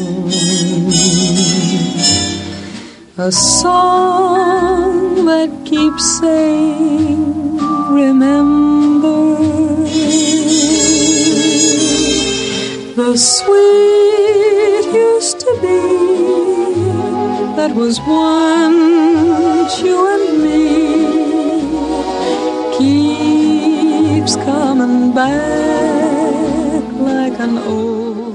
A song that keeps saying, remember the sweet used to be that was once you and me, keeps coming back like an old